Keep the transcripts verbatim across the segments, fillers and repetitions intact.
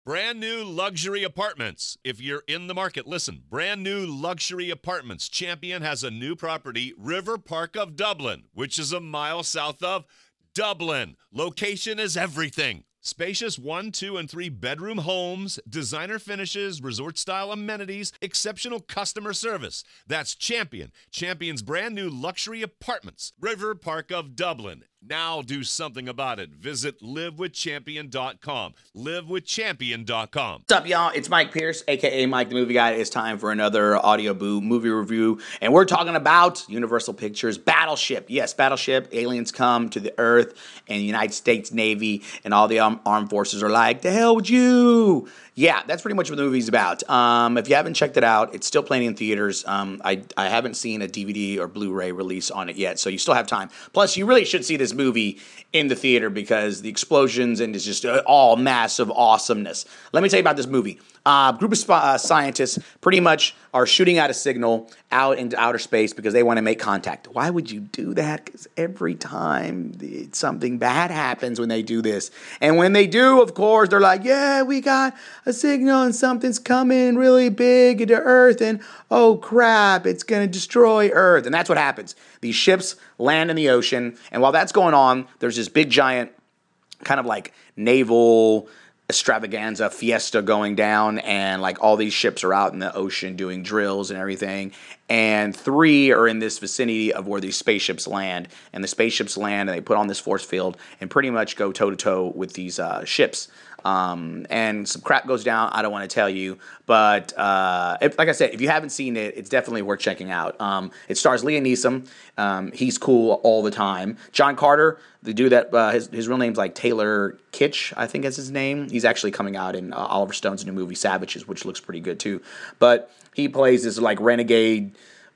Brand new luxury apartments. If you're in the market, listen. Brand new luxury apartments. Champion has a new property, River Park of Dublin, which is a mile south of Dublin. Location is everything. Spacious one, two, and three bedroom homes, designer finishes, resort-style amenities, exceptional customer service. That's Champion. Champion's brand new luxury apartments, River Park of Dublin. Now do something about it. Visit live with champion dot com. live with champion dot com. What's up, y'all? It's Mike Pierce, a k a. Mike the Movie Guy. It's time for another Audio Boo movie review, and we're talking about Universal Pictures' Battleship. Yes, Battleship. Aliens come to the Earth, and the United States Navy and all the um, armed forces are like, "The hell with you!" Yeah, that's pretty much what the movie's about. Um, if you haven't checked it out, it's still playing in theaters. Um, I, I haven't seen a D V D or Blu-ray release on it yet, so you still have time. Plus, you really should see this movie in the theater because the explosions and it's just all massive awesomeness. Let me tell you about this movie. A uh, group of sp- uh, scientists pretty much are shooting out a signal out into outer space because they want to make contact. Why would you do that? Because every time the, something bad happens when they do this. And when they do, of course, they're like, yeah, we got a signal and something's coming really big into Earth. And oh, crap, it's going to destroy Earth. And that's what happens. These ships land in the ocean. And while that's going on, there's this big, giant kind of like naval extravaganza fiesta going down, and like all these ships are out in the ocean doing drills and everything, and three are in this vicinity of where these spaceships land, and the spaceships land and they put on this force field and pretty much go toe to toe with these uh, ships. Um, and some crap goes down. I don't want to tell you, but uh, if, like I said, if you haven't seen it, it's definitely worth checking out. Um, it stars Liam Neeson. Um, he's cool all the time. John Carter, the dude that uh, his his real name's like Taylor Kitsch, I think is his name. He's actually coming out in uh, Oliver Stone's new movie Savages, which looks pretty good too. But he plays this like renegade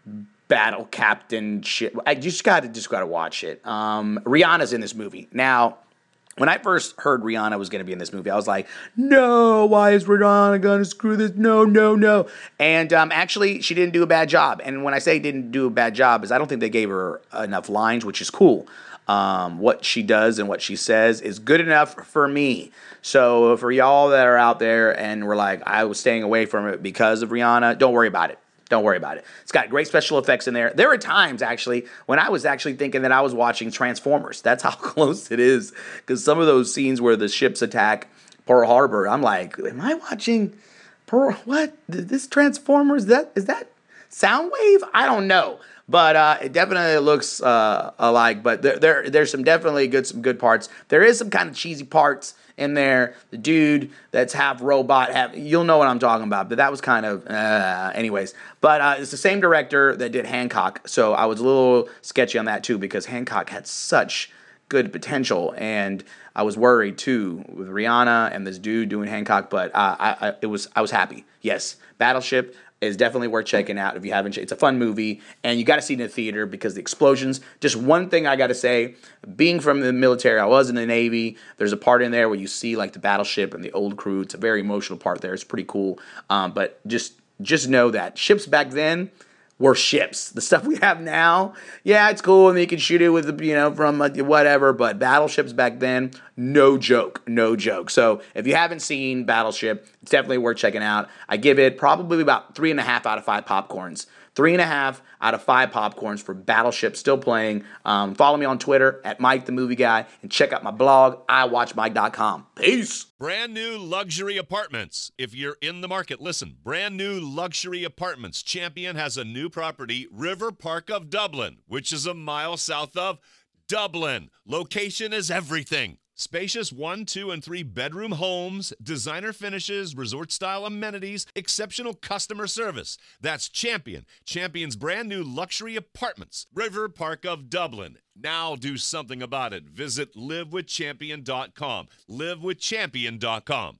battle captain shit. I just got to just got to watch it. Um, Rihanna's in this movie now. When I first heard Rihanna was going to be in this movie, I was like, no, why is Rihanna going to screw this? No, no, no. And um, actually, she didn't do a bad job. And when I say didn't do a bad job, is I don't think they gave her enough lines, which is cool. Um, what she does and what she says is good enough for me. So for y'all that are out there and were like, I was staying away from it because of Rihanna, don't worry about it. Don't worry about it. It's got great special effects in there. There were times, actually, when I was actually thinking that I was watching Transformers. That's how close it is. Because some of those scenes where the ships attack Pearl Harbor, I'm like, am I watching Pearl? What? This Transformers? Is that, is that Soundwave? I don't know. But uh, it definitely looks uh, alike. But there, there, there's some definitely good, some good parts. There is some kind of cheesy parts in there. The dude that's half robot, half, you'll know what I'm talking about. But that was kind of, uh, anyways. But uh, it's the same director that did Hancock. So I was a little sketchy on that too because Hancock had such good potential. And I was worried too with Rihanna and this dude doing Hancock. But uh, I, I, it was, I was happy. Yes, Battleship is definitely worth checking out if you haven't. It's a fun movie, and you got to see it in the theater because the explosions. Just one thing I got to say, being from the military, I was in the Navy. There's a part in there where you see like the battleship and the old crew. It's a very emotional part there. It's pretty cool. Um, but just just know that ships back then were ships. The stuff we have now, yeah, it's cool, and you can shoot it with, you know, from whatever, but battleships back then, no joke, no joke. So if you haven't seen Battleship, it's definitely worth checking out. I give it probably about three and a half out of five popcorns. Three and a half out of five popcorns for Battleship, still playing. Um, follow me on Twitter at Mike the Movie Guy, and check out my blog, i watch mike dot com. Peace. Brand new luxury apartments. If you're in the market, listen. Brand new luxury apartments. Champion has a new property, River Park of Dublin, which is a mile south of Dublin. Location is everything. Spacious one, two, and three bedroom homes, designer finishes, resort-style amenities, exceptional customer service. That's Champion. Champion's brand new luxury apartments, River Park of Dublin. Now do something about it. Visit live with champion dot com. live with champion dot com.